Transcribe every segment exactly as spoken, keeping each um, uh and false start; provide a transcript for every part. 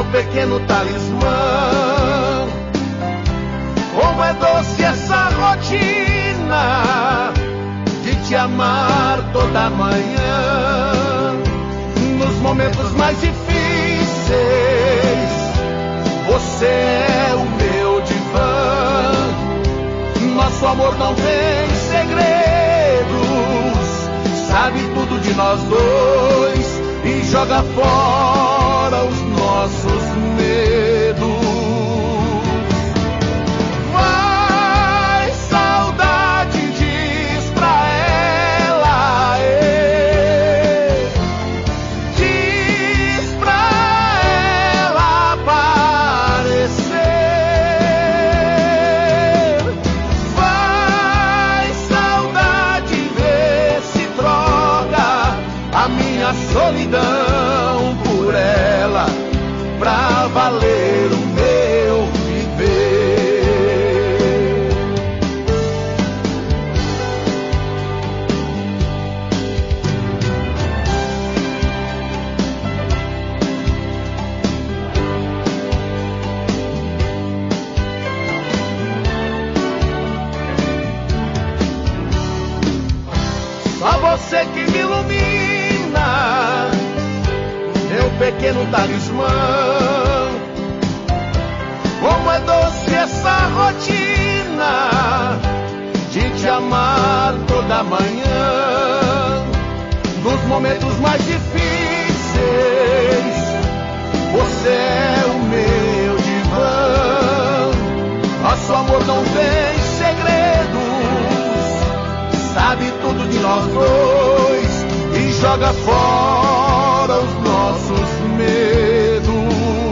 pequeno talismã. Como é doce essa rotina de te amar toda manhã. Nos momentos mais difíceis, você é o meu divã. Nosso amor não tem segredos, sabe tudo de nós dois e joga fora os nossos medos. Vai, saudade, diz pra ela, é. Diz pra ela aparecer. Vai, saudade, vê se troca a minha solidão por ela, pra valer o meu viver. Só você que me ilumina, meu pequeno talismã. Como é doce essa rotina de te amar toda manhã. Nos momentos mais difíceis, você é o meu divã. Nosso amor não tem segredos, sabe tudo de nós dois e joga fora os nossos medos.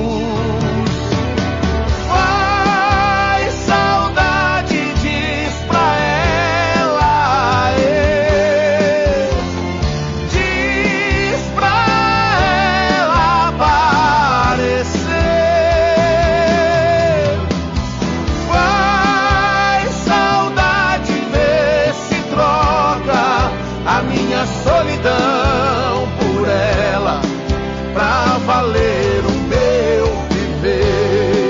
Vai, saudade, diz pra ela, é. Diz pra ela aparecer. Vai, saudade, vê se troca a minha solidão por ela, pra valer o meu viver.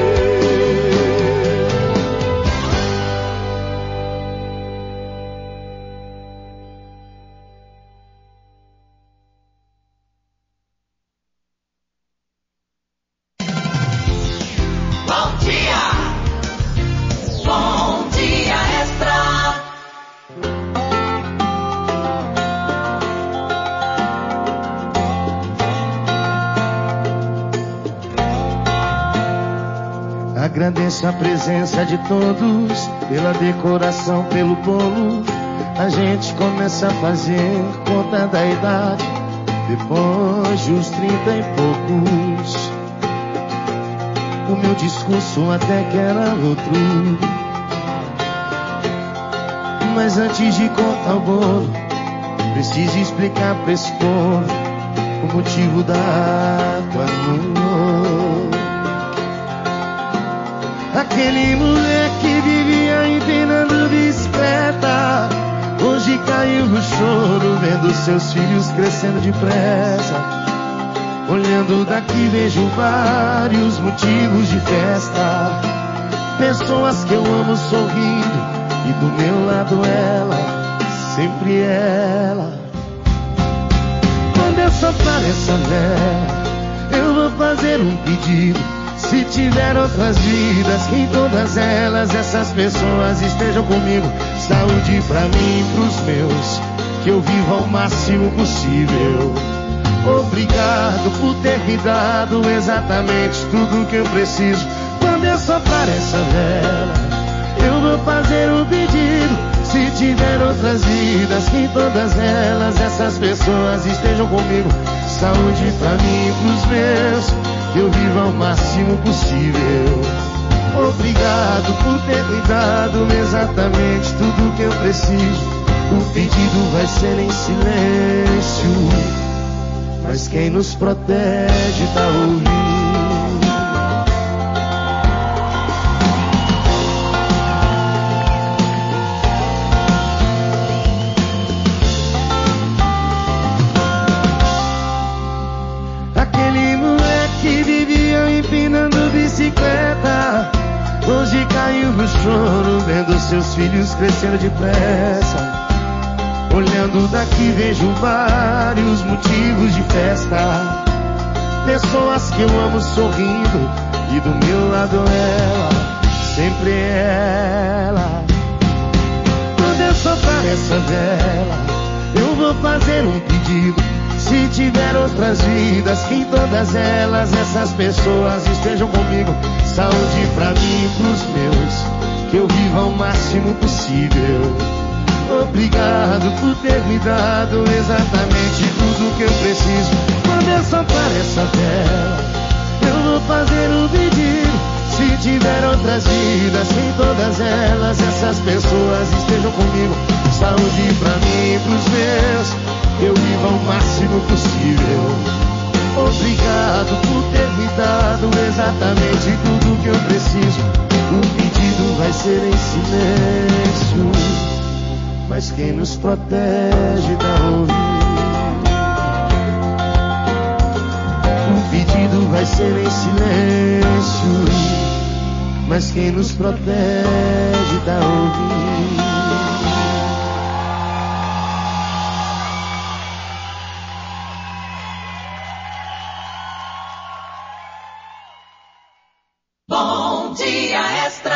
Bom dia! Bom dia, Extra! Agradeço a presença de todos, pela decoração, pelo bolo. A gente começa a fazer conta da idade depois dos trinta e poucos. O meu discurso até que era outro, mas antes de contar o bolo, preciso explicar pra esse povo o motivo da água no amor. Aquele moleque vivia empinando bicicleta, hoje caiu no choro vendo seus filhos crescendo depressa. Olhando daqui vejo vários motivos de festa, pessoas que eu amo sorrindo e do meu lado ela, sempre ela. Quando eu soprar essa vela, eu vou fazer um pedido. Se tiver outras vidas, que em todas elas essas pessoas estejam comigo. Saúde pra mim e pros meus, que eu viva ao máximo possível. Obrigado por ter me dado exatamente tudo que eu preciso. Quando eu soprar essa vela, eu vou fazer um pedido. Se tiver outras vidas, que em todas elas essas pessoas estejam comigo. Saúde pra mim e pros meus, que eu viva ao máximo possível. Obrigado por ter me dado exatamente tudo que eu preciso. O pedido vai ser em silêncio, mas quem nos protege tá ouvindo. Aquele moleque vivia Hoje caiu no choro vendo seus filhos crescendo depressa. Olhando daqui vejo vários motivos de festa. Pessoas que eu amo sorrindo e do meu lado ela, sempre ela. Quando eu soprar essa vela, eu vou fazer um pedido. Se tiver outras vidas, que em todas elas essas pessoas estejam comigo. Saúde pra mim e pros meus, que eu viva o máximo possível. Obrigado por ter me dado exatamente tudo que eu preciso. Quando eu soprar essa vela, eu vou fazer um pedido. Se tiver outras vidas, que em todas elas essas pessoas estejam comigo. Saúde pra mim e pros meus, que eu viva o máximo possível. Obrigado por ter me dado exatamente tudo que eu preciso. O pedido vai ser em silêncio, mas quem nos protege dá ouvido. O pedido vai ser em silêncio, mas quem nos protege dá ouvido. Bom Dia Extra.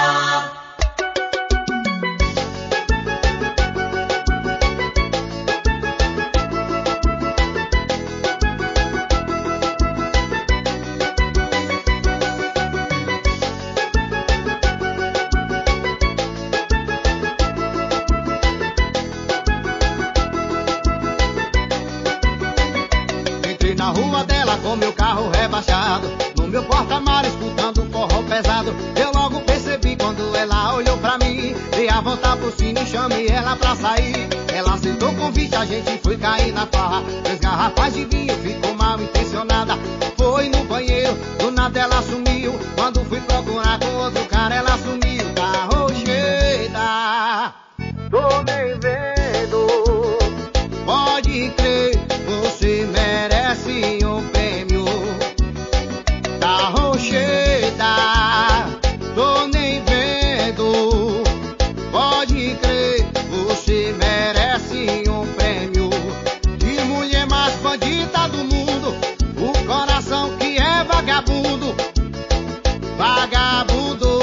Entrei na rua dela com meu carro rebaixado, no meu porta-malas escutando um forró pesado. Eu logo percebi quando ela olhou pra mim, dei a volta por cima e chamei ela pra sair. Ela aceitou o convite, a gente foi cair na farra. Três garrafas de vinho, ficou mal intencionada. Foi no banheiro, do nada ela sumiu. Quando fui procurar com outro cara, ela sumiu. Tá rocheda, tô nem vendo. Pode crer, você merece um prêmio. Tá rocheda, tô nem vendo. Pode crer, você merece um prêmio. De mulher mais bandida do mundo, o coração que é vagabundo. Vagabundo.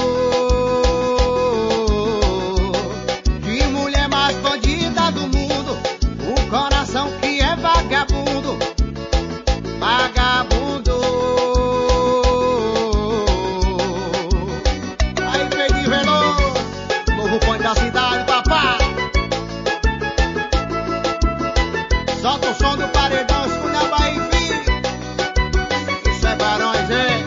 De mulher mais bandida do mundo, o coração que é vagabundo. Vagabundo. Aí, Fredinho Veloso, novo ponto da cidade, papá. Solta o som do paredão, escolha a Bahia, filho. Isso é Barões, hein?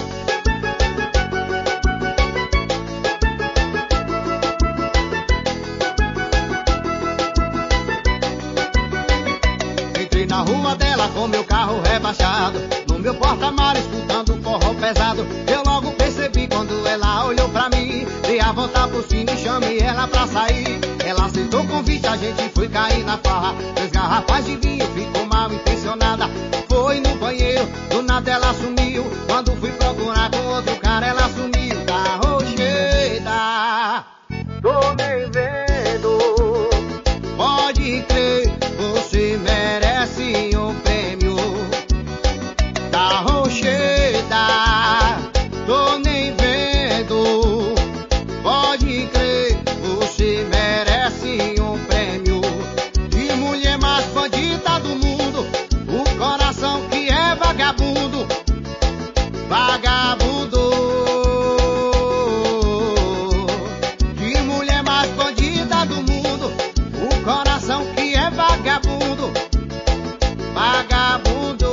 Entrei na rua dela com meu carro rebaixado, no meu porta-malas escutando um forró pesado. Eu logo percebi quando ela olhou pra mim, dei a volta por cima e chamei ela pra sair. Ela aceitou o convite, a gente foi cair na farra. Três garrafas de vinho, ficou mal intencionada. Foi no banheiro, do nada ela sumiu. Quando fui procurar com outro cara, ela sumiu. Tá rocheda, tô nem vendo. Pode crer, você merece um prêmio. Tá rocheda, tô nem vendo. Pode crer, você merece um prêmio. De mulher mais bandida do mundo, o coração que é vagabundo. Vagabundo. De mulher mais bandida do mundo, o coração que é vagabundo. Vagabundo.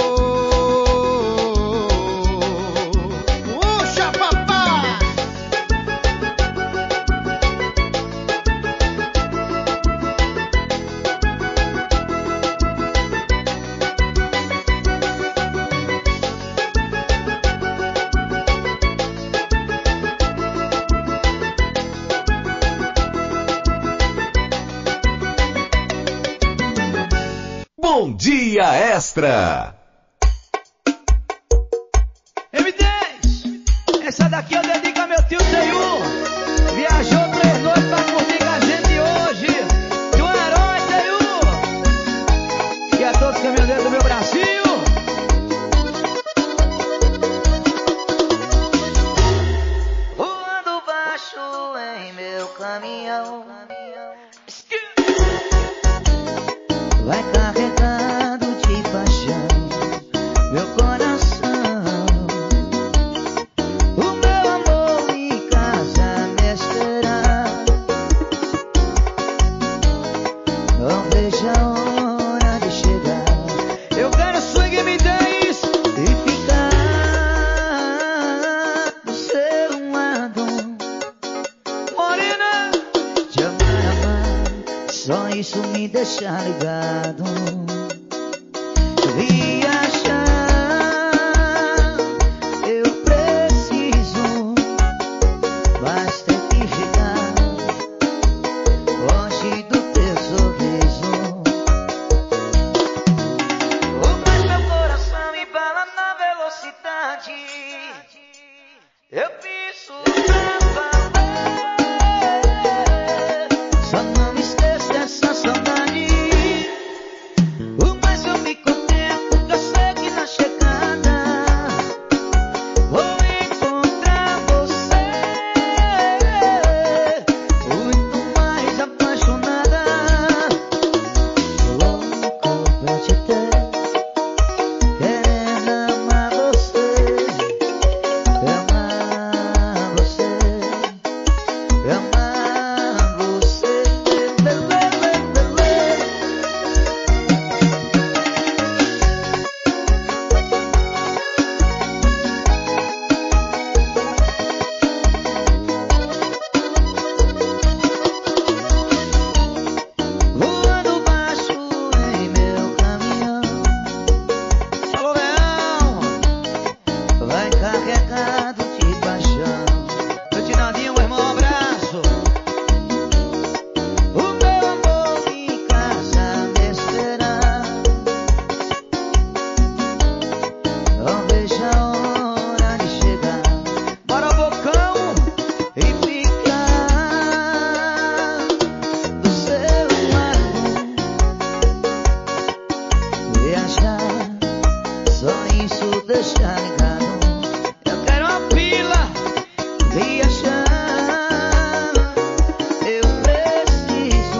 Puxa, papai. Bom Dia Extra. M dez, essa daqui eu dedico a meu tio Senhor. isso me deixa ligado. Viajar, eu preciso, mas tem que ficar longe do teu sorriso. Mas meu coração embala na velocidade. Eu piso pra valer. Só não esqueça dessa saudade. O mais eu me contento, que eu sei que na chegada vou encontrar você. Muito mais apaixonada, louco pra te ter, querendo amar você, amar você, amar você, lê, lê, lê, lê. Voando baixo em meu caminhão, alô leão, vai carregado de paixão. Eu te daria um irmão abraço. O meu amor em casa me esperar. Não vejo a hora de chegar. Bora bocão e ficar do seu lado. Viajar, só isso deixa ligado. Eu quero uma pila. Viajar, eu preciso,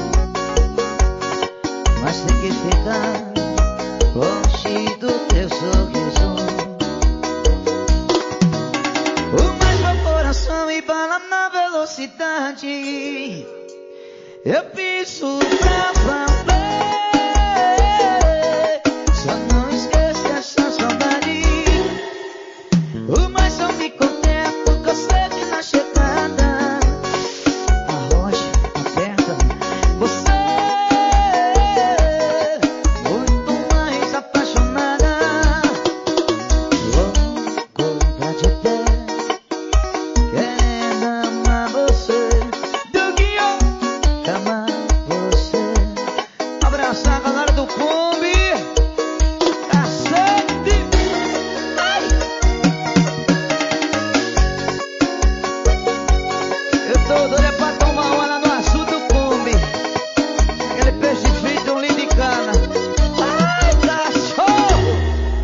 mas tem que ficar longe do teu sorriso. O mais meu coração embala na velocidade. Eu piso pra valer. Só não esqueça essa saudade. O mais eu me contento, que eu sei que na chegada arrocha, aperta você. Muito mais apaixonada, louco pra te ter, querendo amar você, Duguinho, amar você. Abraçar a galera do Kombi, cacete. Ai! Eu tô doido é pra tomar uma lá no açude do Kombi. Aquele peixe frito, um lindo de cana. Ai, cachorro!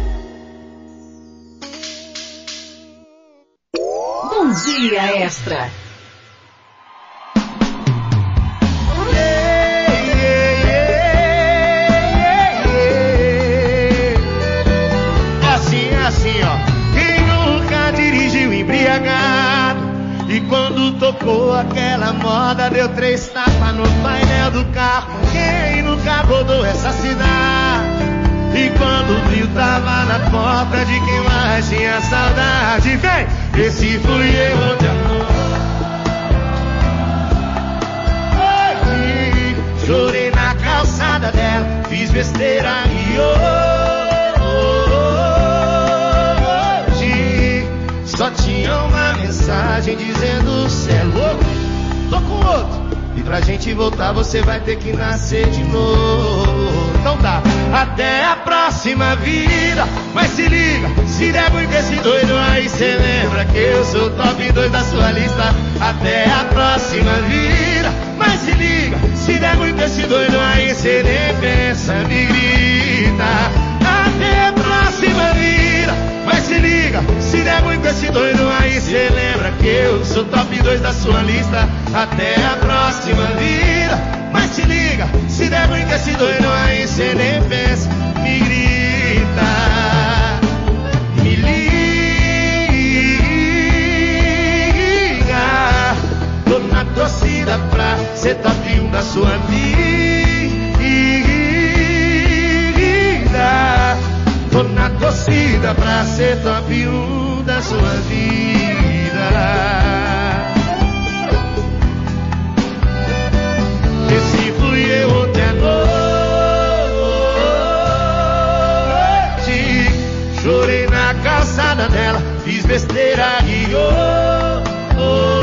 Bom Dia Extra. Assim, assim, ó. Quem nunca dirigiu embriagado? E quando tocou aquela moda, deu três tapas no painel do carro. Quem nunca rodou essa cidade? E quando o trio tava na porta de quem mais tinha saudade? Vem! Esse fui eu de amor. Oi, chorei na calçada dela, fiz besteira e hoje só tinha uma mensagem dizendo: cê é louco, tô com outro. E pra gente voltar você vai ter que nascer de novo. Então tá, até a próxima vida. Mas se liga, se der muito esse doido aí, cê lembra que eu sou o top dois da sua lista. Até a próxima vida. Mas se liga, se der muito esse doido aí, cê nem pensa, me grita. Até a próxima vida. Mas se liga, se der muito esse doido aí, cê lembra que eu sou top dois da sua lista. Até a próxima vida. Mas se liga, se der muito esse doido aí, cê nem pensa, me grita. Me liga, tô na torcida pra ser top um da sua vida. Tô na torcida pra ser top um da sua vida. Esse fui eu na calçada dela, fiz besteira e oh, oh,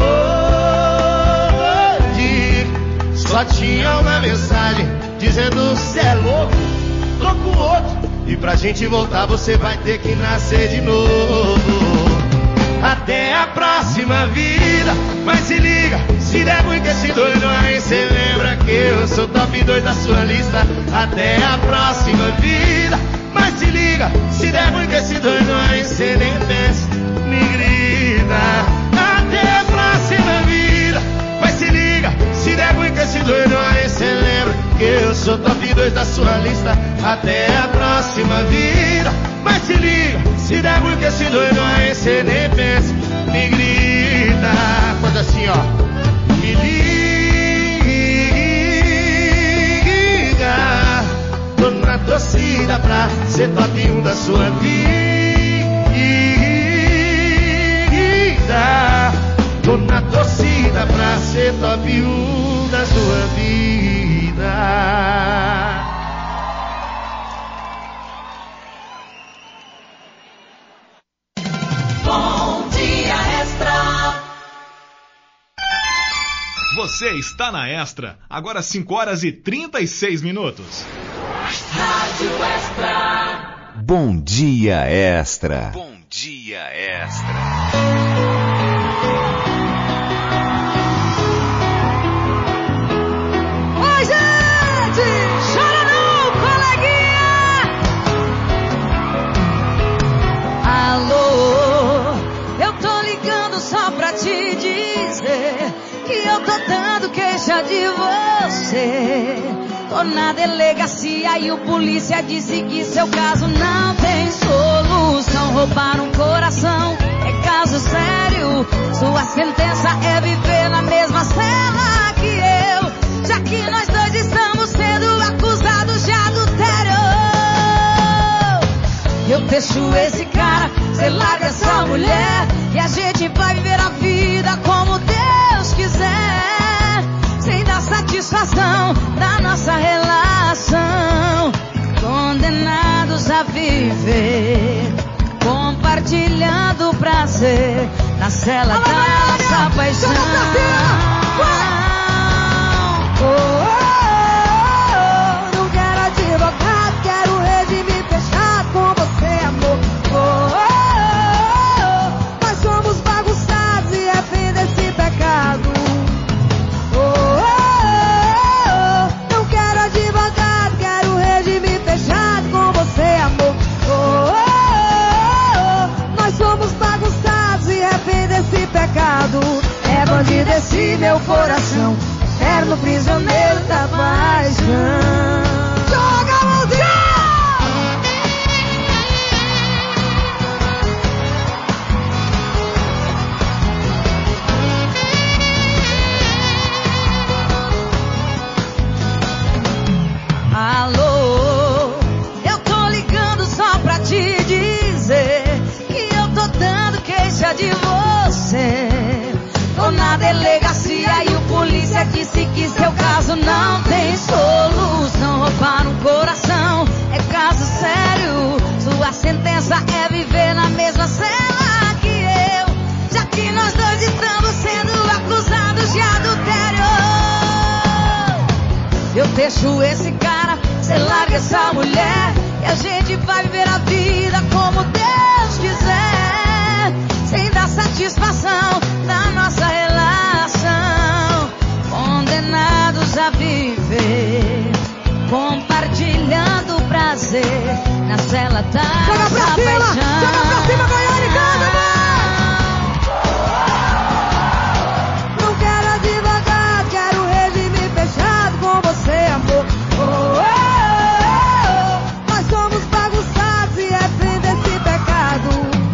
oh, oh, só tinha uma mensagem dizendo: cê é louco, tô com outro, e pra gente voltar você vai ter que nascer de novo. Até a próxima vida, mas se liga, se der muito esse doido aí, cê lembra que eu sou top dois da sua lista. Até a próxima vida, mas se liga, se der muito esse doido aí, cê nem pensa, me grita. Até a próxima vida, mas se liga, se der muito esse doido aí, cê lembra que eu sou top dois da sua lista. Até a próxima vida, mas se liga, se der muito esse doido aí, cê nem pensa, me grita. Faz assim, ó. Me liga, tô na torcida pra ser top um da sua vida. Tô na torcida pra ser top um da sua vida. Bom Dia Extra. Você está na Extra, agora cinco horas e trinta e seis minutos. Rádio Extra. Bom Dia Extra. Bom Dia Extra. Oi, gente! Chora não, coleguinha! Alô, eu tô ligando só pra te dizer que eu tô dando queixa de você. Tô na delegacia e o polícia disse que seu caso não tem solução. Roubaram um coração, é caso sério. Sua sentença é viver na mesma cela que eu, já que nós dois estamos sendo acusados de adultério. Eu deixo esse cara, cê larga essa mulher, e a gente vai viver a vida como Deus quiser, sem dar satisfação da nossa relação. Condenados a viver, compartilhando o prazer na cela da nossa paixão. Oh, oh, oh, não quero advogado, quero regime fechado com você, amor. Oh, oh, oh, nós somos bagunçados e refém desse pecado. Oh, oh, oh, não quero advogado, quero regime fechado com você, amor. Oh, oh, oh, nós somos bagunçados e refém desse pecado. É bandido esse meu coração, eterno prisioneiro da paixão. Joga a mãozinha! Alô, eu tô ligando só pra te dizer que eu tô dando queixa de você. Tô na delegacia e o polícia disse que seu caso não tem solução. Roubaram um coração, é caso sério. Sua sentença é viver na mesma cela que eu, já que nós dois estamos sendo acusados de adultério. Eu deixo esse cara, cê larga essa mulher, e a gente vai viver a vida como Deus quiser, sem dar satisfação da nossa relação. Condenados a viver, compartilhando o prazer na cela da Joga pra nossa cima, paixão. joga pra cima, Goiânia, canta, Não quero advogado, quero regime fechado com você, amor. Oh, oh, oh, nós somos bagunçados e refém desse pecado.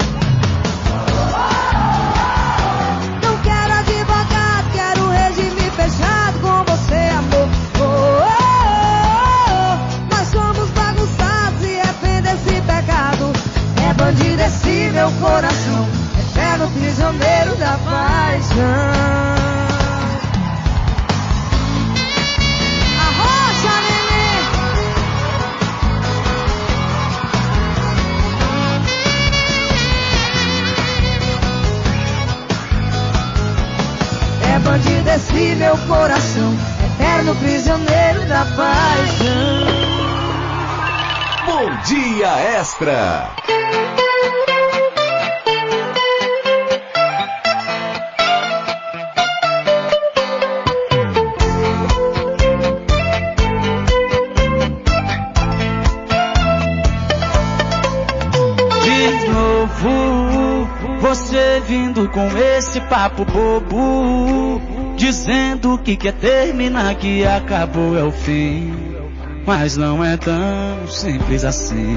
Não quero advogado, quero regime fechado com você, amor. Oh, oh, oh, nós somos bagunçados e refém desse pecado. É bandido esse meu coração, eterno prisioneiro da paixão. Arrocha, neném. meu coração, eterno prisioneiro da paixão. Bom Dia Extra. Você vindo com esse papo bobo, dizendo que quer terminar, que acabou é o fim. Mas não é tão simples assim.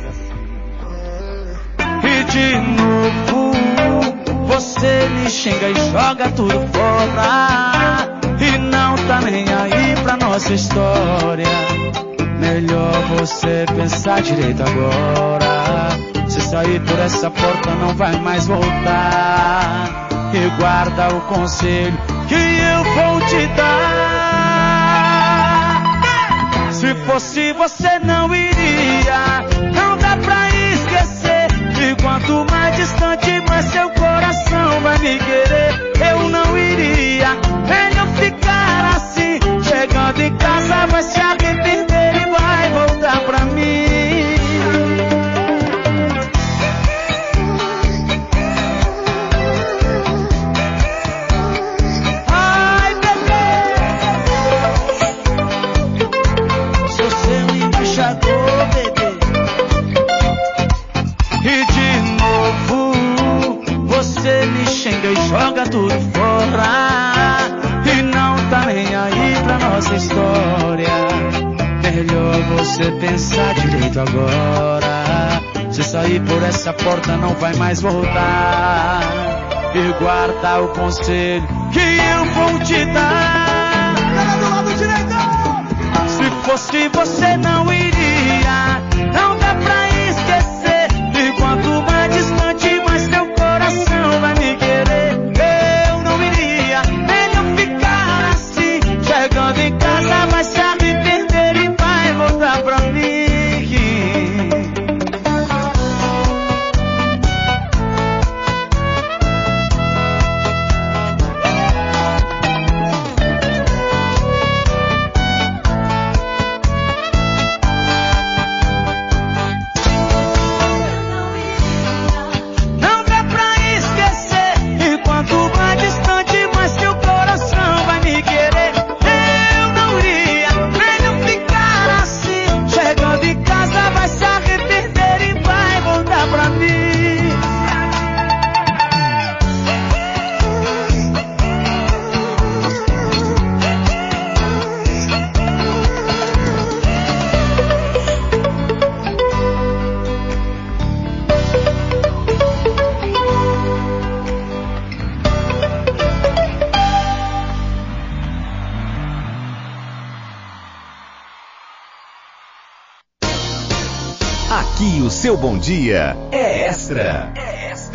E de novo você me xinga e joga tudo fora, e não tá nem aí pra nossa história. Melhor você pensar direito agora. Se sair por essa porta não vai mais voltar. E guarda o conselho que eu vou te dar. Se fosse você não iria, não dá pra esquecer. E quanto mais distante, mais seu coração vai me querer. Eu não iria, melhor ficar assim. Chegando em casa vai se arrepender e vai voltar pra mim. Joga tudo fora e não tá nem aí pra nossa história. Melhor você pensar direito agora. Se sair por essa porta não vai mais voltar. E guarda o conselho que eu vou te dar. Do lado direito. Se fosse você não iria, não dá pra esquecer. E quanto mais distante, mais teu coração vai me querer. Chegando em casa vai se arrepender e vai voltar pra mim. Não dá pra esquecer. E quanto mais distante, mais teu coração vai me querer. Vai se arrepender e vai voltar pra mim. Aqui o seu bom dia é extra. É extra.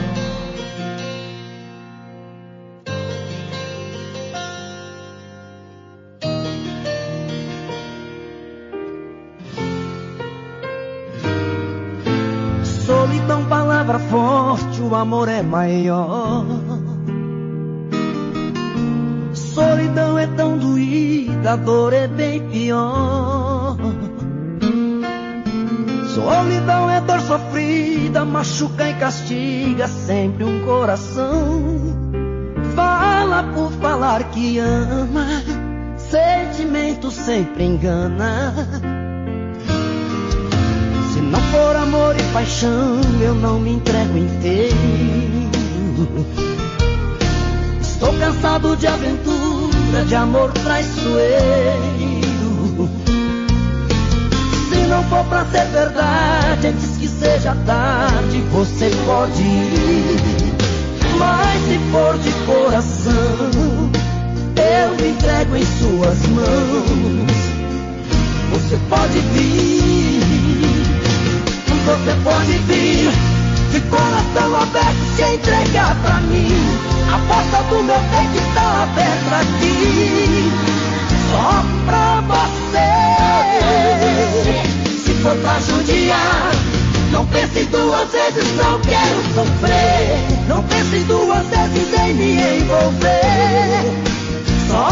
Solidão, palavra forte, o amor é maior. Solidão é tão doída, a dor é bem pior. Solidão é dor sofrida, machuca e castiga sempre um coração. Fala por falar que ama, sentimento sempre engana. Se não for amor e paixão, eu não me entrego inteiro. Estou cansado de aventura, de amor traiçoeiro. Se não for pra ser verdade, antes que seja tarde, você pode ir. Mas se for de coração, eu me entrego em suas mãos. Você pode vir, você pode vir, de coração aberto se entregar pra mim. A porta do meu peito está aberta aqui, só pra você. Se for pra judiar, não pense duas vezes, não quero sofrer. Não pense duas vezes em me envolver, só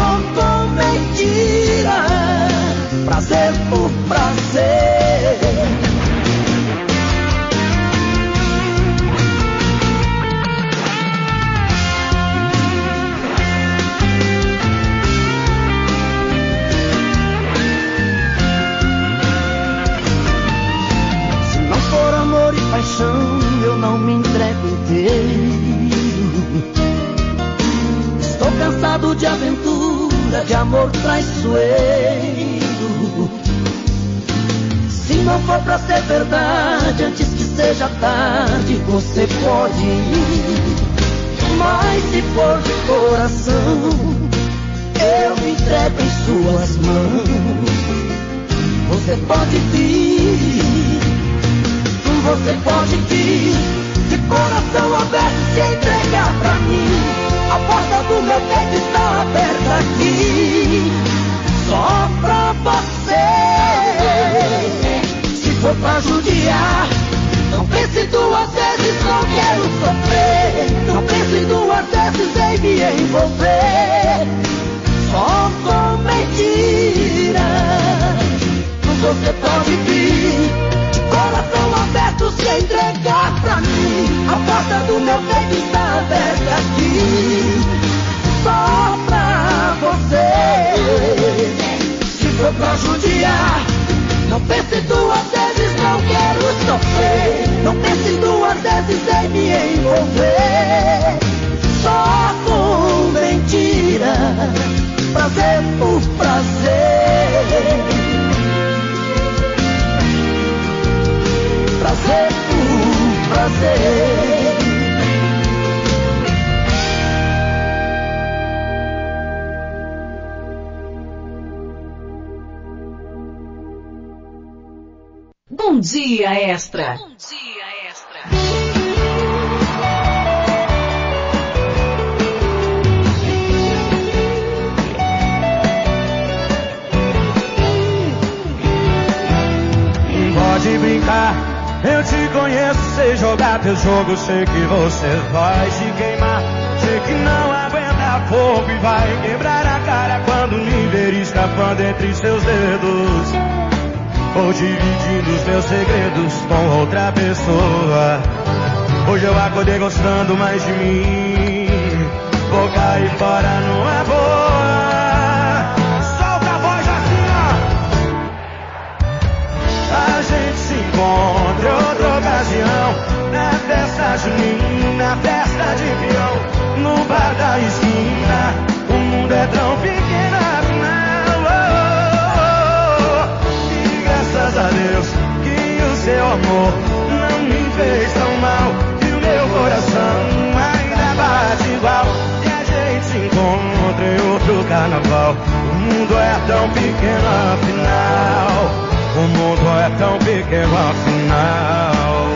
de aventura, de amor traiçoeiro. Se não for pra ser verdade, antes que seja tarde, você pode ir. Mas se for de coração, eu me entrego em suas mãos. Você pode vir, você pode vir, de coração aberto se entregar pra mim. A porta do meu peito está aberta aqui, só pra você. Se for pra judiar, não pense duas vezes, não quero sofrer. Não pense duas vezes em me envolver, só com mentiras. Você pode vir, de coração aberto se entregar pra mim. A porta do meu peito está aberta aqui, só pra você. Se for pra judiar, não pense duas vezes, não quero sofrer. Não pense duas vezes em me envolver, só com mentira, prazer por prazer. Prazer por prazer. Bom Dia Extra. Bom Dia Extra. Pode brincar, eu te conheço, sei jogar teu jogo, sei que você vai se queimar. Sei que não aguenta fogo e vai quebrar a cara quando me ver escapando entre seus dedos, ou dividindo os meus segredos com outra pessoa. Hoje eu acordei gostando mais de mim, vou cair fora numa boa. Solta a voz assim, ó. A gente se encontra em outra ocasião, na festa junina, na festa de peão, no bar da esquina. O mundo é tão pequeno afinal, oh, oh, oh. E graças a Deus que o seu amor não me fez tão mal, e o meu coração ainda bate igual. E a gente se encontra em outro carnaval. O mundo é tão pequeno afinal, o mundo é tão pequeno afinal.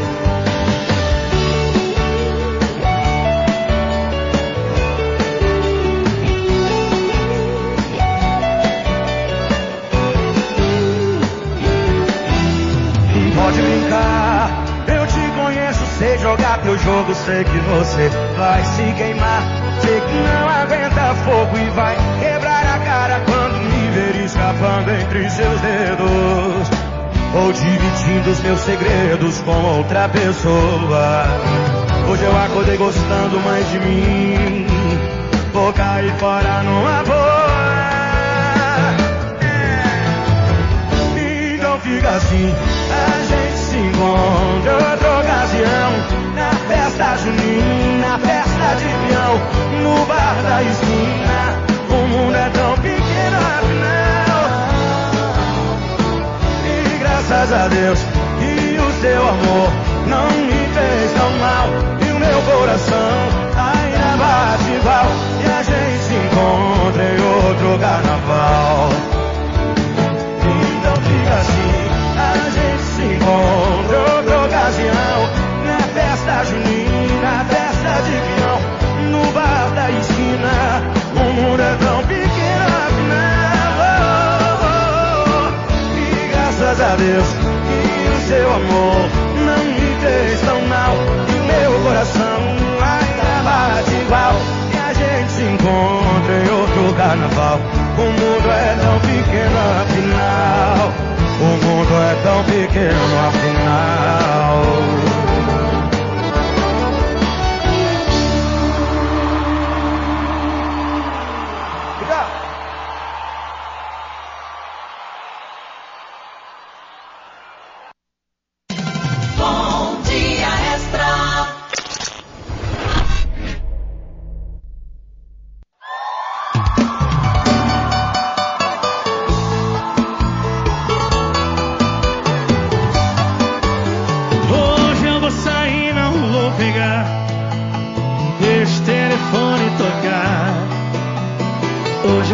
Pode brincar, eu te conheço, sei jogar teu jogo, sei que você vai se queimar. Sei que não aguenta fogo e vai quebrar a cara quando me ver escapando entre seus dedos, ou dividindo os meus segredos com outra pessoa. Hoje eu acordei gostando mais de mim, vou cair fora numa boa. Então fica assim, a gente se encontra em outra ocasião, na festa junina, na festa de peão, no bar da esquina. O mundo é tão pequeno afinal, e graças a Deus que o seu amor não me fez tão mal, e o meu coração ainda bate igual. E a gente se encontra em outro carnaval. Então fica assim, a gente se encontra em outra ocasião, na festa junina, na festa de peão, no bar da esquina. O mundo é tão pequeno afinal, oh, oh, oh. E graças a Deus que o seu amor não me fez tão mal, e o meu coração ainda bate igual. E a gente se encontra em outro carnaval. O mundo é tão pequeno afinal, o mundo é tão pequeno afinal. Bom Dia Extra.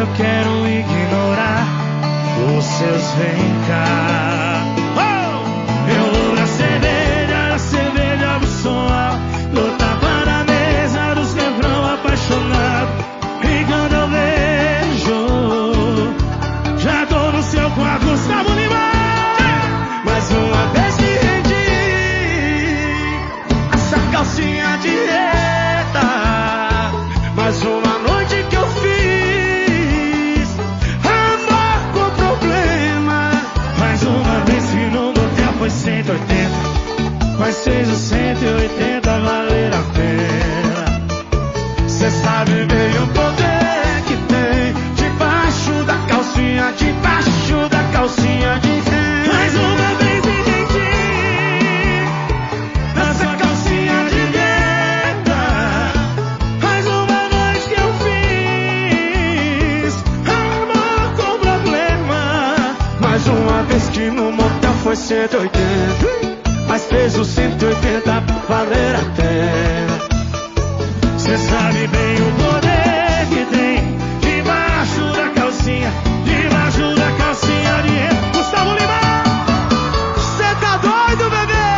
quero ignorar os seus vem cá. Oh! Eu vou na cerveja, na cerveja do som alto, dou tapa na mesa dos refrão apaixonado. E quando eu vejo, já tô no seu quarto, Gustavo Lima. Mais uma vez me rendi, essa calcinha de reta. Mais uma noite que eu fiz amor com problema. Mais uma vez que no motel foi cento e oitenta, mas fez o cento e oitenta valer a pena. Cê sabe bem o poder que tem debaixo da calcinha, debaixo da calcinha de renda. Mais uma vez me rendi nessa calcinha de renda. Mais uma noite que eu fiz amor com problema. Mais uma vez que no motel foi cento e oitenta, mas fez o cento e oitenta valer a pena. Cê sabe bem o poder que tem debaixo da calcinha, debaixo da calcinha de renda. Gustavo Lima, cê tá doido, bebê?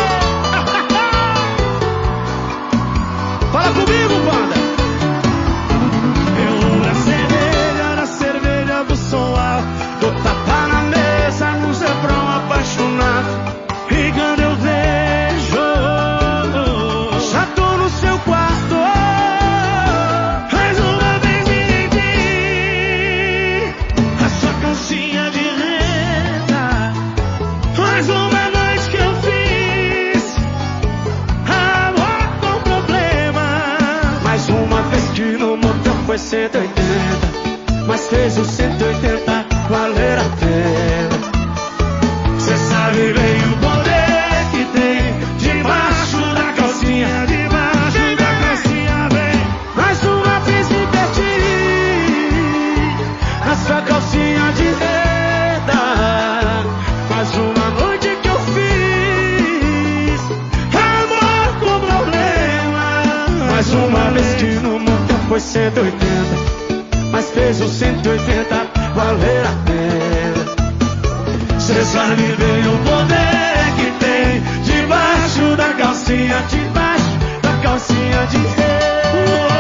Fala comigo, banda. Eu vou na cerveja, na cerveja do som alto, dou tapa na mesa, no refrão apaixonado. E quando eu vejo, já tô no seu quarto. Mais uma vez me rendi, a sua calcinha de renda. Mais uma noite que eu fiz amor com problema. Mais uma vez que no motel foi cento e oitenta, mas fez o cento e oitenta valer a pena. Cê sabe bem o poder que tem debaixo da calcinha, debaixo da calcinha, vem. Mais uma vez me perdi na sua calcinha de renda. Mais uma noite que eu fiz amor com problema. Mais uma vez que no motel foi cento e oitenta, mas fez o cento e oitenta valer a pena. Cê sabe bem o poder que tem debaixo da calcinha, debaixo da calcinha de renda.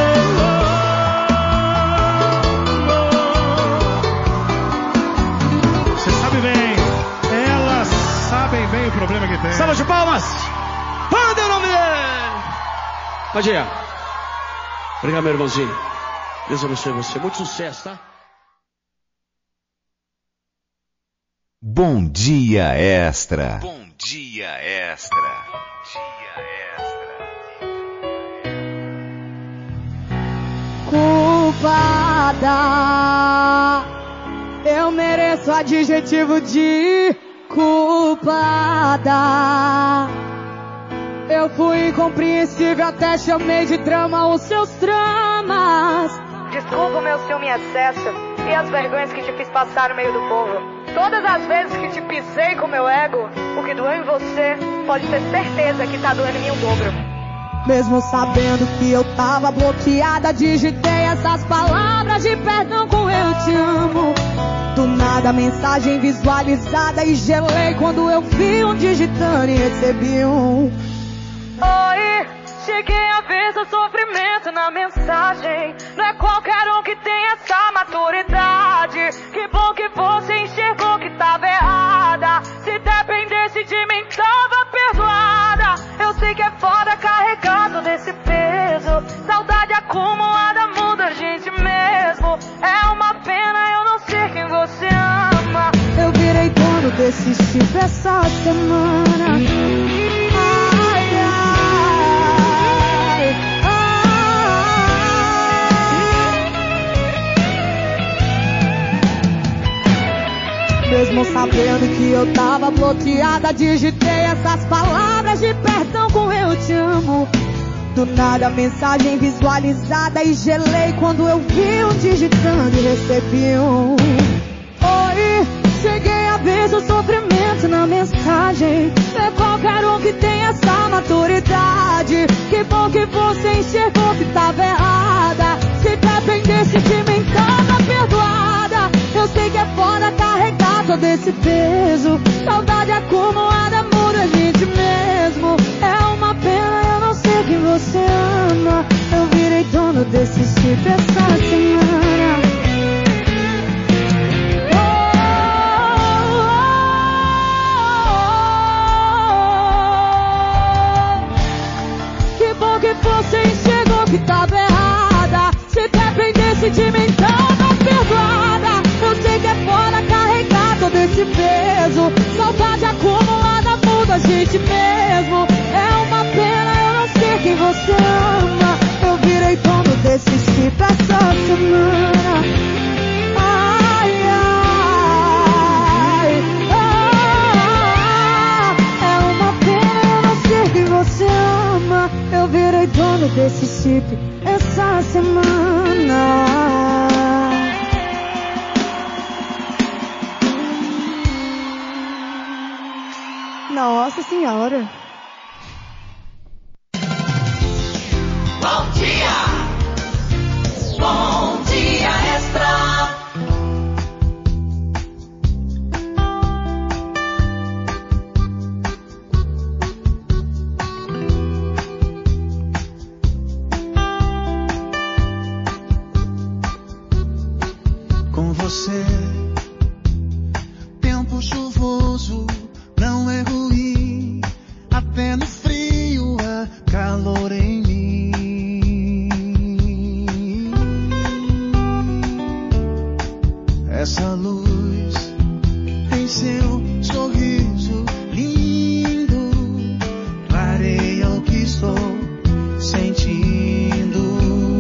Cê sabe bem, elas sabem bem o problema que tem. Salva de palmas! Manda o nome dele! Pode ir. Obrigado, meu irmãozinho. Deus abençoe você. Muito sucesso, tá? Bom Dia Extra. Bom Dia Extra. Dia Extra. Culpada, eu mereço adjetivo de culpada. Eu fui incompreensível, até chamei de drama os seus dramas. Desculpa o meu ciúme em excesso e as vergonhas que te fiz passar no meio do povo. Todas as vezes que te pisei com meu ego, o que doeu em você, pode ter certeza que tá doendo em mim o dobro. Mesmo sabendo que eu tava bloqueada, digitei essas palavras de perdão com eu te amo. Do nada a mensagem visualizada e gelei quando eu vi um digitando e recebi um oi. Cheguei a ver seu sofrimento na mensagem. Não é qualquer um que tem essa maturidade. Que bom que você enxergou que tava errada. Se dependesse de mim tava perdoada. Eu sei que é foda carregar todo esse peso. Saudade acumulada muda a gente mesmo. É uma pena eu não ser quem você ama. Eu virei dono desse chip essa semana. Mesmo sabendo que eu tava bloqueada, digitei essas palavras de perdão com eu te amo. Do nada a mensagem visualizada e gelei quando eu vi um digitando e recebi um oi. Cheguei a ver seu sofrimento na mensagem. É qualquer um que tem essa maturidade. Que bom que você enxergou que tava errada. Se dependesse de mim tava perdoada. desse peso. Saudade acumulada muda a gente mesmo. É uma pena eu não sei quem você ama. Eu virei dono desse chip essa semana. Que bom que você enxergou que tava errada. Se dependesse de mim, então tá perdoada. Eu sei que é foda carregar todo esse peso. Saudade acumulada muda a gente mesmo. É uma pena eu não sei quem você ama. Eu virei dono desse chip essa semana. Ai, ai, ai. É uma pena eu não sei quem você ama. Eu virei dono desse chip essa semana. Nossa Senhora. Bom dia! Bom dia, Extra! Com você, tempo chuvoso não é ruim, até no frio há calor em mim. Essa luz em seu sorriso lindo clareia o que estou sentindo.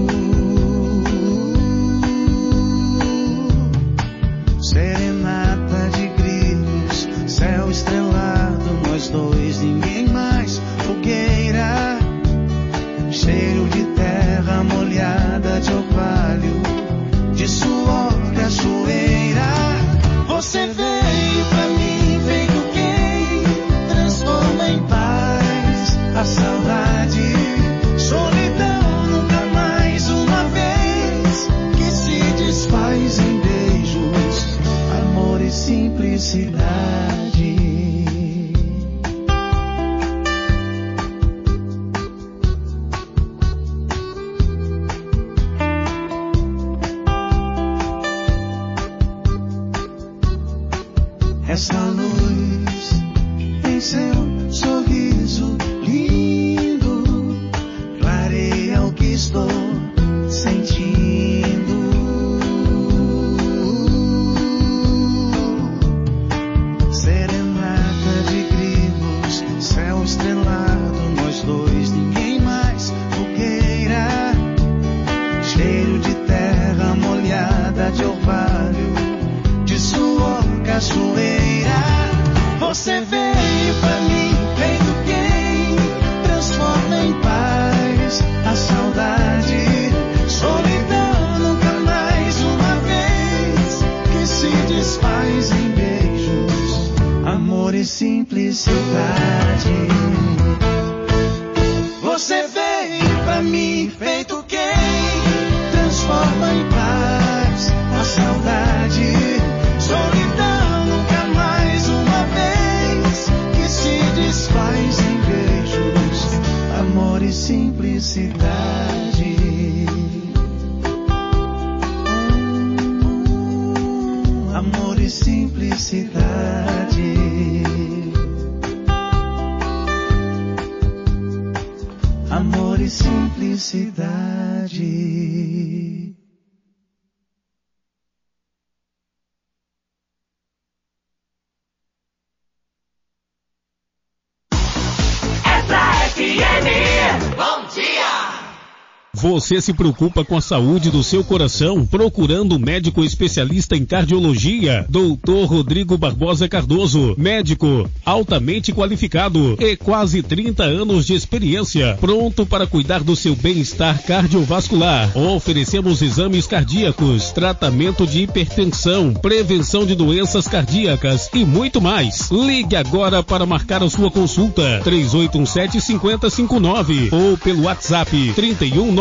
Serenata de grilos, céu estrelado, nós dois, ninguém mais. Fogueira, cheiro de terra molhada, de orvalho, de suor, cachoeira. Você veio pra mim, feito quem transforma em paz a saudade, solidão, nunca mais uma vez que se desfaz em beijos, amor e simplicidade. Essa luz em seu sorriso lindo clareia o que estou sentindo. Serenata de grilos, céu estrelado, nós dois, ninguém mais. Fogueira, cheiro de terra molhada, de orvalho, de suor, cachoeira. Você veio pra mim, feito quem transforma em paz a saudade, solidão, nunca mais uma vez que se desfaz em beijos, amor e simplicidade. Você veio pra mim, feito quem transforma em paz a saudade, solidão, nunca mais uma vez que se desfaz em beijos, amor e simplicidade. Hum, amor e simplicidade. Amor e simplicidade. Bom dia! Você se preocupa com a saúde do seu coração? Procurando um médico especialista em cardiologia? doutor Rodrigo Barbosa Cardoso, médico altamente qualificado e quase trinta anos de experiência, pronto para cuidar do seu bem-estar cardiovascular. Oferecemos exames cardíacos, tratamento de hipertensão, prevenção de doenças cardíacas e muito mais. Ligue agora para marcar a sua consulta três oito um sete, cinco zero cinco nove ou pelo WhatsApp trinta e um nove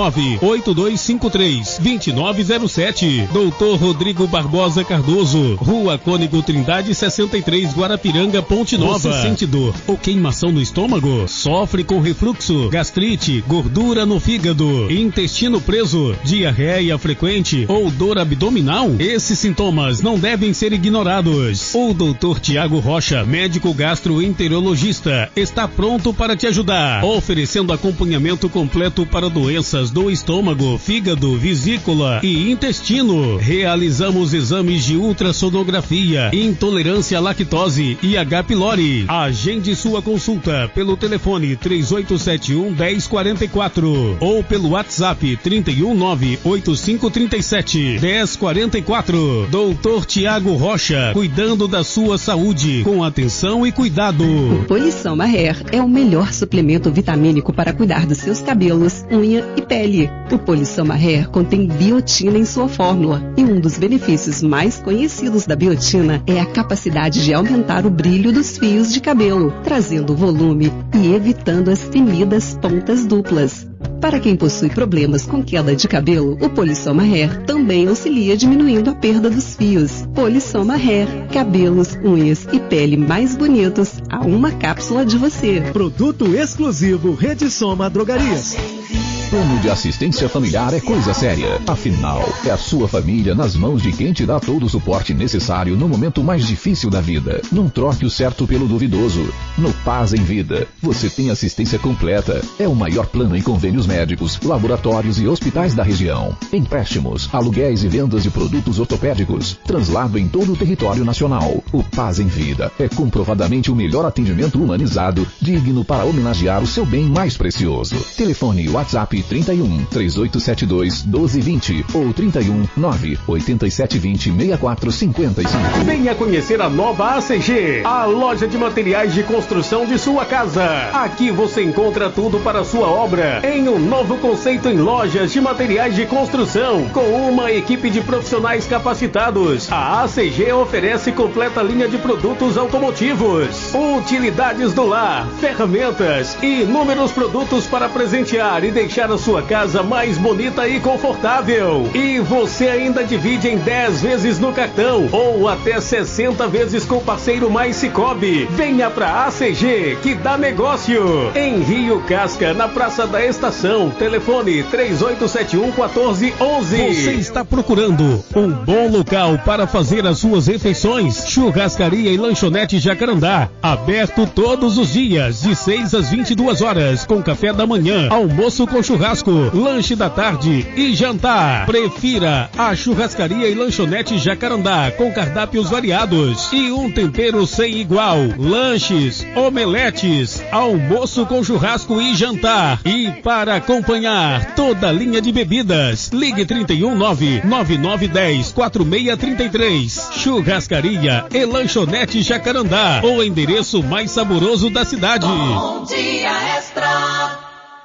nove oito dois cinco três dois nove zero sete. doutor Rodrigo Barbosa Cardoso, Rua Cônigo Trindade sessenta e três, Guarapiranga, Ponte Nova. Você sente dor ou queimação no estômago? Sofre com refluxo, gastrite, gordura no fígado, intestino preso, diarreia frequente ou dor abdominal? Esses sintomas não devem ser ignorados. O doutor Tiago Rocha, médico gastroenterologista, está pronto para te ajudar, oferecendo acompanhamento completo para doenças do estômago, fígado, vesícula e intestino. Realizamos exames de ultrassonografia, intolerância à lactose e H. pylori. Agende sua consulta pelo telefone três oito sete um, um zero quatro quatro ou pelo WhatsApp trinta e um, nove oito cinco três sete, um zero quatro quatro. doutor Tiago Rocha, cuidando da sua saúde com atenção e cuidado. O Polissoma Hair é o melhor suplemento vitamínico para cuidar dos seus cabelos, unha e pele. O Polissoma Hair contém biotina em sua fórmula e um dos benefícios mais conhecidos da biotina é a capacidade de aumentar o brilho dos fios de cabelo, trazendo volume e evitando as temidas pontas duplas. Para quem possui problemas com queda de cabelo, o Polissoma Hair também auxilia diminuindo a perda dos fios. Polissoma Hair, cabelos, unhas e pele mais bonitos a uma cápsula de você. Produto exclusivo Rede Soma Drogarias. Plano de assistência familiar é coisa séria. Afinal, é a sua família nas mãos de quem te dá todo o suporte necessário no momento mais difícil da vida. Não troque o certo pelo duvidoso. No Paz em Vida, você tem assistência completa. É o maior plano em convênios médicos, laboratórios e hospitais da região. Empréstimos, aluguéis e vendas de produtos ortopédicos. Translado em todo o território nacional. O Paz em Vida é comprovadamente o melhor atendimento humanizado, digno para homenagear o seu bem mais precioso. Telefone WhatsApp trinta e um, três oito sete dois, doze vinte ou trinta e um, nove oito sete dois zero, seis quatro cinco cinco. Venha conhecer a nova A C G, a loja de materiais de construção de sua casa. Aqui você encontra tudo para a sua obra em um novo conceito em lojas de materiais de construção, com uma equipe de profissionais capacitados. A A C G oferece completa linha de produtos automotivos, utilidades do lar, ferramentas e inúmeros produtos para presentear e deixar a sua casa mais bonita e confortável. E você ainda divide em dez vezes no cartão ou até sessenta vezes com o parceiro mais Cicobi. Venha pra A C G que dá negócio. Em Rio Casca, na Praça da Estação. Telefone três oito sete um, um quatro um um. Você está procurando um bom local para fazer as suas refeições? Churrascaria e Lanchonete Jacarandá. Aberto todos os dias, de seis às vinte e duas horas, com café da manhã, almoço com churrasco, lanche da tarde e jantar. Prefira a Churrascaria e Lanchonete Jacarandá, com cardápios variados e um tempero sem igual. Lanches, omeletes, almoço com churrasco e jantar. E para acompanhar toda a linha de bebidas, ligue trinta e um, nove nove nove um zero, quatro seis três três. Churrascaria e Lanchonete Jacarandá, o endereço mais saboroso da cidade. Bom Dia Extra.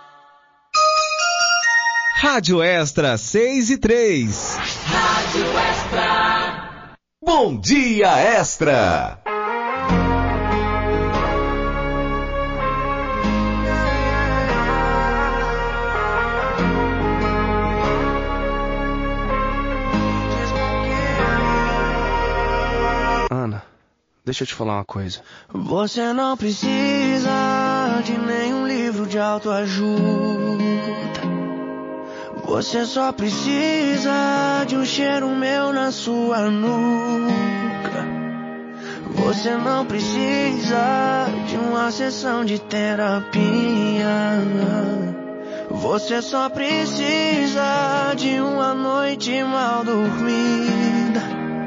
Rádio Extra seis e três. Rádio Extra. Bom Dia Extra. Ana, deixa eu te falar uma coisa. Você não precisa de nenhum livro de autoajuda. Você só precisa de um cheiro meu na sua nuca. Você não precisa de uma sessão de terapia. Você só precisa de uma noite mal dormida.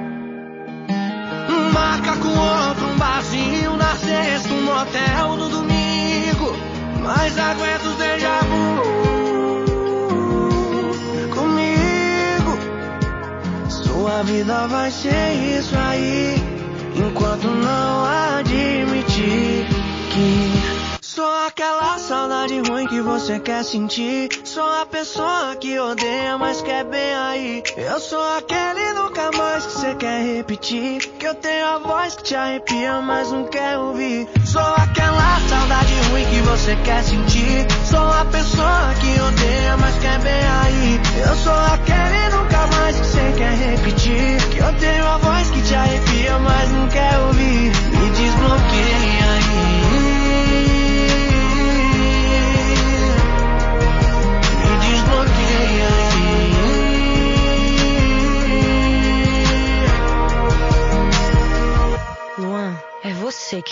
Marca com outro um barzinho na sexta, um motel no domingo. Mas aguenta os déjà vu. Sua vida vai ser isso aí, enquanto não admitir que sou aquela saudade ruim que você quer sentir. Sou a pessoa que odeia, mas quer bem aí. Eu sou aquele nunca mais que você quer repetir. Que eu tenho a voz que te arrepia, mas não quer ouvir. Sou aquela saudade ruim que você quer sentir. Sou a pessoa que odeia, mas quer bem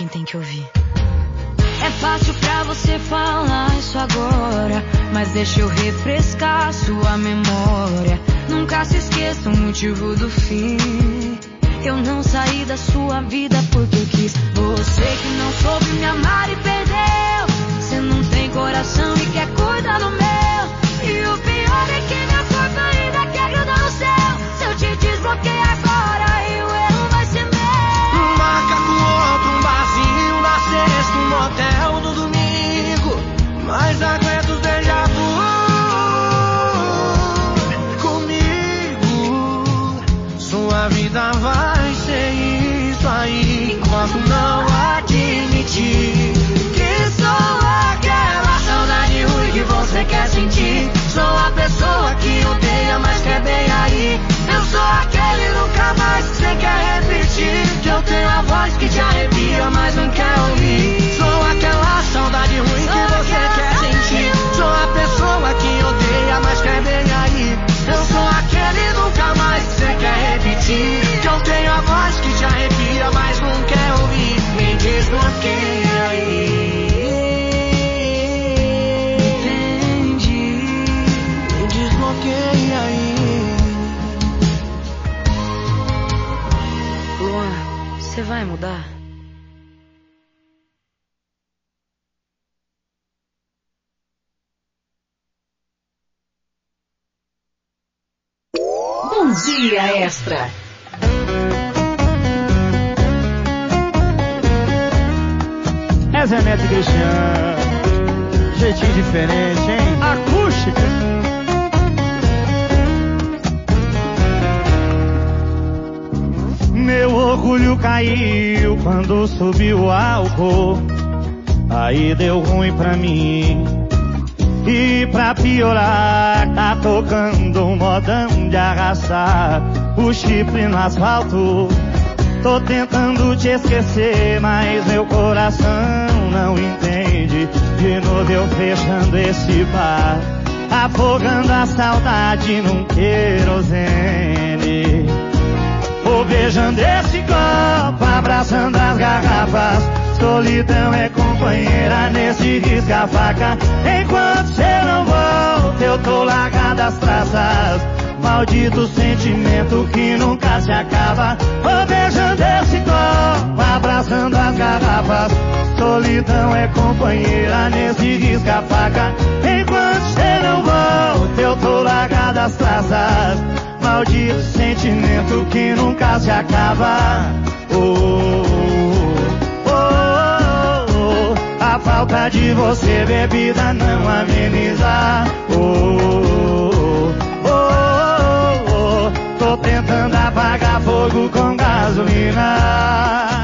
quem tem que ouvir. É fácil pra você falar isso agora, mas deixa eu refrescar sua memória. Nunca se esqueça o motivo do fim. Eu não saí da sua vida porque eu quis. Você que não soube me amar e perdeu. Você não tem coração e quer cuidar do meu. E o pior é que meu corpo ainda quer grudar no céu. Se eu te desbloquear agora, e o erro vai ser meu. Marca com outro um barzinho na sexta, um motel no domingo. Mas aguenta os déjà vu comigo. Sua vida vai ser isso aí enquanto não admitir que sou aquela saudade ruim que você quer sentir. Sou a pessoa que odeia, mas quer bem aí. Eu sou aquele nunca mais que você quer repetir. Que eu tenho a voz que te arrepia, mas não quer ouvir. Sou aquela saudade ruim que você quer sentir. Sou a pessoa que odeia, mas quer bem aí. Eu sou aquele nunca mais que você quer repetir. Que eu tenho a voz que te arrepia, mas não quer ouvir. Me desbloqueia aí. Entendi. Me desbloqueia aí. Luan, você vai mudar? Bom Dia Extra. É Zé Neto e Cristiano. Jeitinho diferente, hein? Acústica. Meu orgulho caiu quando subiu o álcool. Aí deu ruim pra mim. E pra piorar, tá tocando um modão de arrastar o chifre no asfalto. Tô tentando te esquecer, mas meu coração não entende. De novo eu fechando esse bar, afogando a saudade num querosene. Vou beijando esse copo, abraçando as garrafas. Solidão é companheira nesse risca-faca. Enquanto cê não volta, eu tô largado as traças. Maldito sentimento que nunca se acaba. Vou beijando esse copo, abraçando as garrafas. Solidão é companheira nesse risca-faca. Enquanto cê não volta, eu tô largado as traças. Maldito sentimento que nunca se acaba. Oh, oh, oh, oh. A falta de você, bebida, não ameniza. Oh, oh, oh, oh. Tô tentando apagar fogo com gasolina.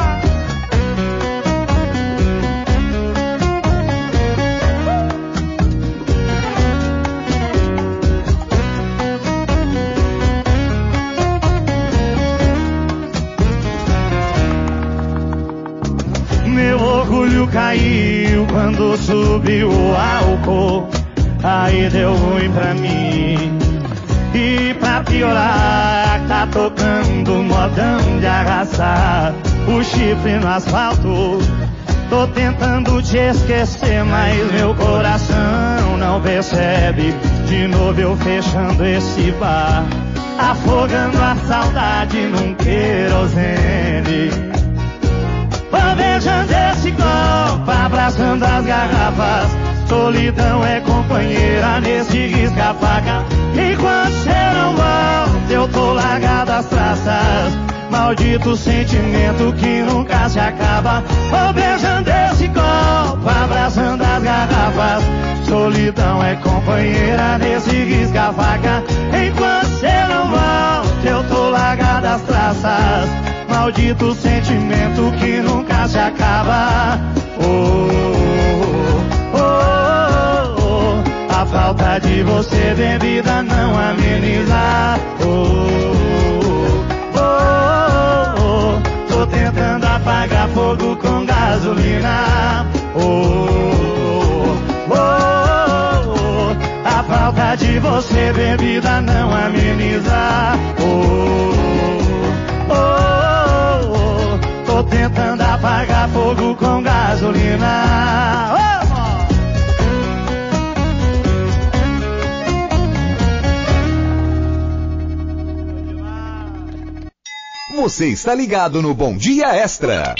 Meu orgulho caiu quando subiu o álcool. Aí deu ruim pra mim. E pra piorar, tá tocando modão de arrastar o chifre no asfalto. Tô tentando te esquecer, mas meu coração não percebe. De novo eu fechando esse bar, afogando a saudade num querosene. Vou beijando esse copo, abraçando as garrafas. Solidão é companheira nesse risca-faca. Enquanto cê não volta, eu tô largado as traças. Maldito sentimento que nunca se acaba. Vou beijando esse copo, abraçando as garrafas. Solidão é companheira nesse risca-faca. Enquanto cê não volta, eu tô largado as traças. Maldito sentimento que nunca se acaba. Oh, oh, oh, oh. A falta de você, bebida, não ameniza. Oh, oh, oh, oh. Tô tentando apagar fogo com gasolina. Oh, oh, oh, oh. A falta de você, bebida, não ameniza. Oh, oh, oh. Tô tentando apagar fogo fogo com gasolina. Oh! Você está ligado no Bom Dia Extra.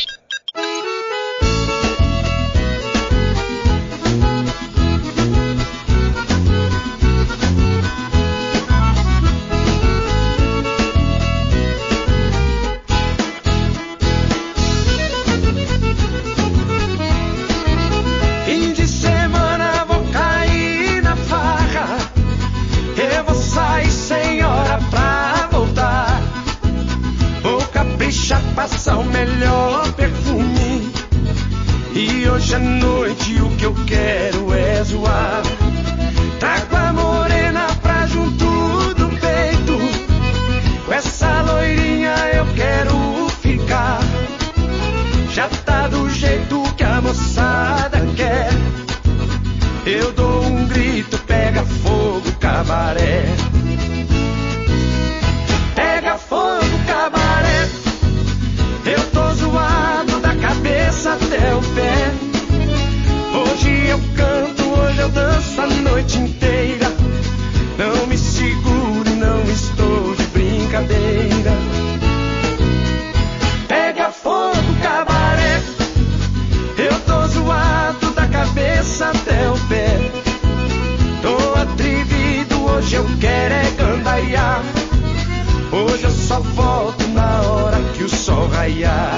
Fim de semana vou cair na farra. Eu vou sair sem hora pra voltar. Vou caprichar, passar o melhor perfume. E hoje à noite o que eu quero é zoar. Trago a morena pra junto do peito. Com essa loirinha eu quero ficar. Já tá do jeito que a moçada quer. Eu dou um grito, pega fogo, cabaré. Pega fogo, cabaré. Eu tô zoado da cabeça até o pé. Hoje eu canto, hoje eu danço a noite inteira. Não me seguro, não estou de brincadeira. Pega fogo, cabaré. Eu tô zoado da cabeça até o pé. Tô atrevido, hoje eu quero é gandaiar. Hoje eu só volto na hora que o sol raiar.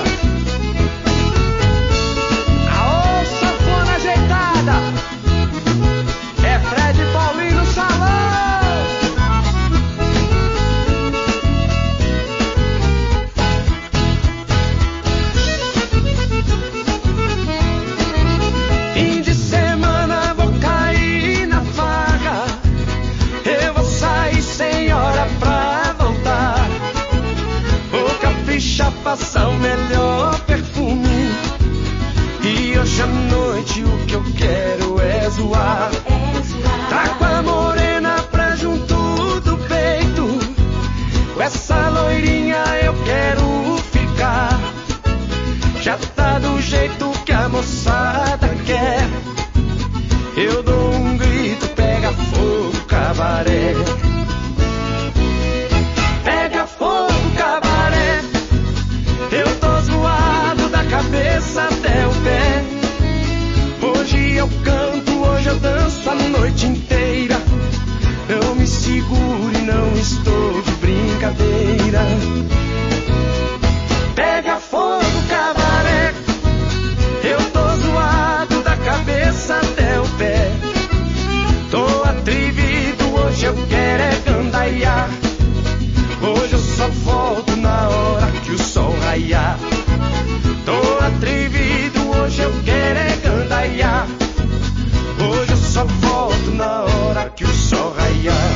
Aô, sanfona ajeitada. É Fred e Paulinho no salão. Fim de semana vou cair na farra. Eu vou sair sem hora pra voltar. Vou caprichar, passar o melhor perfume. E hoje à noite o que eu quero é zoar. Trago a morena pra junto do peito. Com essa loirinha eu quero ficar. Já tá do jeito que a moçada quer. Eu dou um grito, pega fogo, cabaré. Pega fogo, cabaré. Eu tô zoado da cabeça até o pé. Hoje eu canto, hoje eu danço a noite inteira. Não me segure, não estou de brincadeira. Pega fogo, cabaré. Eu tô zoado da cabeça até o pé. Tô atrevido, hoje eu quero é gandaiar. Hoje eu só volto na hora que o sol raiar. Tô atrevido, hoje eu quero é gandaiar. Hoje eu só volto na hora que o sol raiar.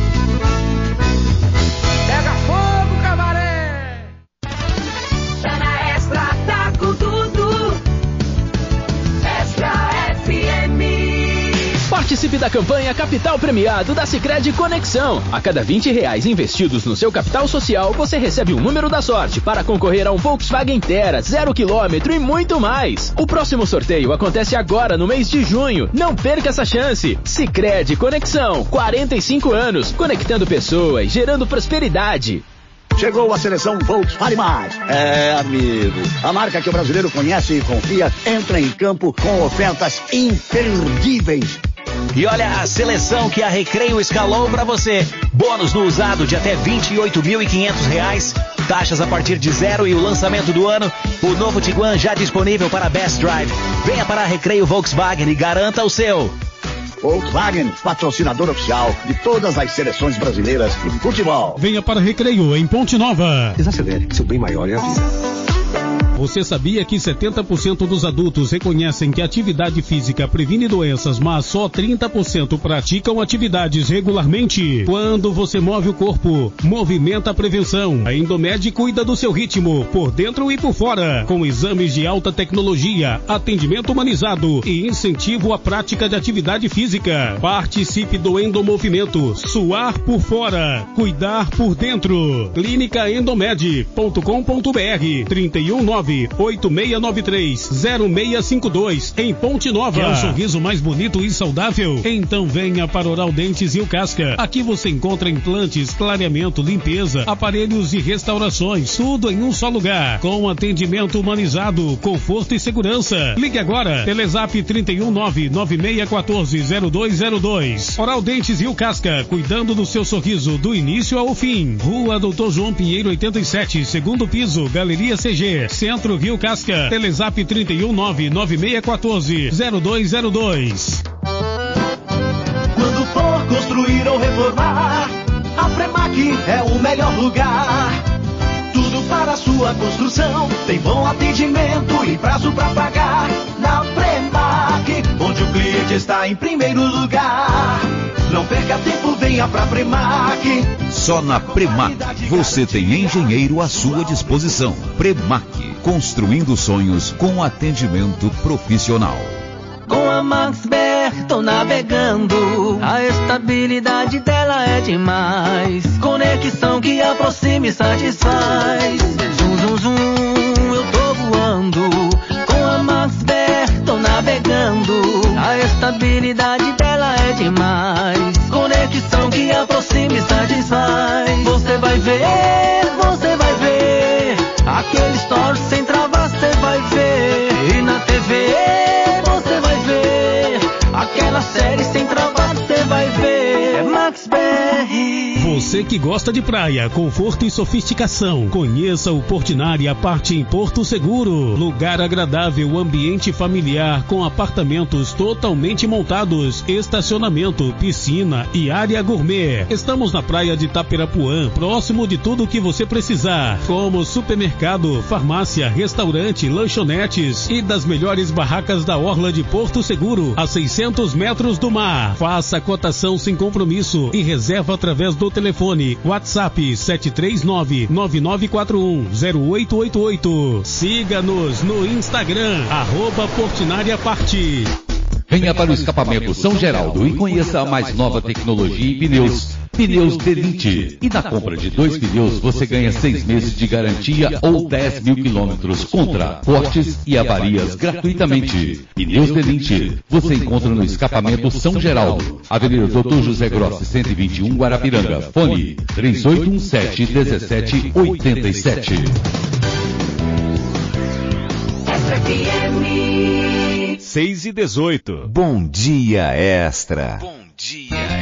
Pega fogo, cabaré. Tá na Extra, tá com tudo. Extra F M. Participe da campanha Capital Premiado da Sicredi Conexão. A cada vinte reais investidos no seu capital social, você recebe um número da sorte para concorrer a um Volkswagen Tera, zero quilômetro e muito mais. O próximo sorteio acontece agora no mês de junho. Não perca essa chance. Sicredi Conexão, quarenta e cinco anos, conectando pessoas, gerando prosperidade. Chegou a seleção Volkswagen Mais. É, amigo, a marca que o brasileiro conhece e confia entra em campo com ofertas imperdíveis. E olha a seleção que a Recreio escalou para você. Bônus no usado de até vinte e oito mil e quinhentos reais. Taxas a partir de zero e o lançamento do ano. O novo Tiguan já disponível para Best Drive. Venha para a Recreio Volkswagen e garanta o seu. Volkswagen, patrocinador oficial de todas as seleções brasileiras de futebol. Venha para Recreio em Ponte Nova. Desacelere, seu bem maior é a vida. Você sabia que setenta por cento dos adultos reconhecem que a atividade física previne doenças, mas só trinta por cento praticam atividades regularmente? Quando você move o corpo, movimenta a prevenção. A Endomed cuida do seu ritmo, por dentro e por fora, com exames de alta tecnologia, atendimento humanizado e incentivo à prática de atividade física. Participe do Endomovimento. Suar por fora, cuidar por dentro. clínica endomed ponto com ponto br trinta e um nove nove oito seis nove três zero seis cinco dois, em Ponte Nova. É um sorriso mais bonito e saudável? Então venha para Oral Dentes e o Casca. Aqui você encontra implantes, clareamento, limpeza, aparelhos e restaurações, tudo em um só lugar, com atendimento humanizado, conforto e segurança. Ligue agora, Telezap trinta e um nove nove seis um quatro zero dois zero dois. Oral Dentes e o Casca, cuidando do seu sorriso do início ao fim. Rua Doutor João Pinheiro oitenta e sete, segundo piso, Galeria C G, Centro Rio Casca. Telezap trinta e um nove nove seis um quatro zero dois zero dois. Quando for construir ou reformar, a Premac é o melhor lugar. Tudo para a sua construção, tem bom atendimento e prazo para pagar. Na Premac, onde o cliente está em primeiro lugar. Não perca tempo, venha pra Premac. Só na Premac você tem engenheiro à sua disposição. Premac, construindo sonhos com atendimento profissional. Com a MaxBer tô navegando, a estabilidade dela é demais. Conexão que aproxima e satisfaz. Zum, zum, zum, eu tô voando. Com a MaxBer tô navegando, a estabilidade dela é demais. Conexão que aproxima e satisfaz. Você vai ver, você vai ver, aquele story sem travas você vai ver. E na T V você vai ver, aquela série sem travas você vai ver. É MaxBer. Você que gosta de praia, conforto e sofisticação, conheça o Portinari a parte em Porto Seguro. Lugar agradável, ambiente familiar com apartamentos totalmente montados, estacionamento, piscina e área gourmet. Estamos na praia de Tapirapuã, próximo de tudo o que você precisar, como supermercado, farmácia, restaurante, lanchonetes e das melhores barracas da orla de Porto Seguro, a seiscentos metros do mar. Faça a cotação sem compromisso e reserva através do telefone WhatsApp sete três nove nove nove quatro um zero oito oito oito. Siga-nos no Instagram, arroba Portinari a parte. Venha para o escapamento São Geraldo e conheça a mais nova tecnologia em pneus. Pneus Delinte. E na compra de dois pneus você ganha seis meses de garantia ou dez mil quilômetros contra cortes e avarias gratuitamente. Pneus Delinte. Você encontra no escapamento São Geraldo, Avenida Doutor José Grossi, cento e vinte e um, Guarapiranga. Fone três oito um sete um sete oito sete. seis e dezoito. Bom dia, Extra. Bom dia.